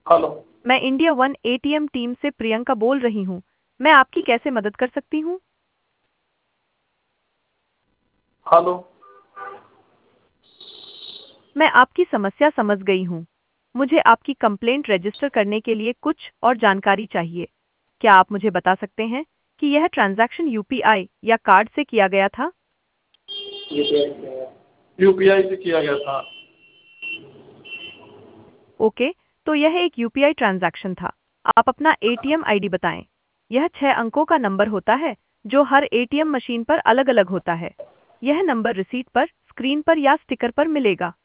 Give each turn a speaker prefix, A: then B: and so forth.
A: Hello.
B: मैं India one ATM team से प्रियंका बोल रही हूँ। मैं आपकी कैसे मदद कर सकती हूँ?
A: हेलो।
B: मैं आपकी समस्या समझ गई हूँ। मुझे आपकी कंप्लेंट रजिस्टर करने के लिए कुछ और जानकारी चाहिए। क्या आप मुझे बता सकते हैं कि यह ट्रांजैक्शन यूपीआई या कार्ड से किया गया था?
A: यूपीआई से किया गया था।
B: ओके, तो यह एक यूपीआई ट्रांजैक्शन था। आप अपना एटीएम आईडी बताएं। यह 6 अंकों का नंबर होता है जो हर एटीएम मशीन पर अलग-अलग होता है। यह नंबर रिसीट पर, स्क्रीन पर या स्टिकर पर मिलेगा।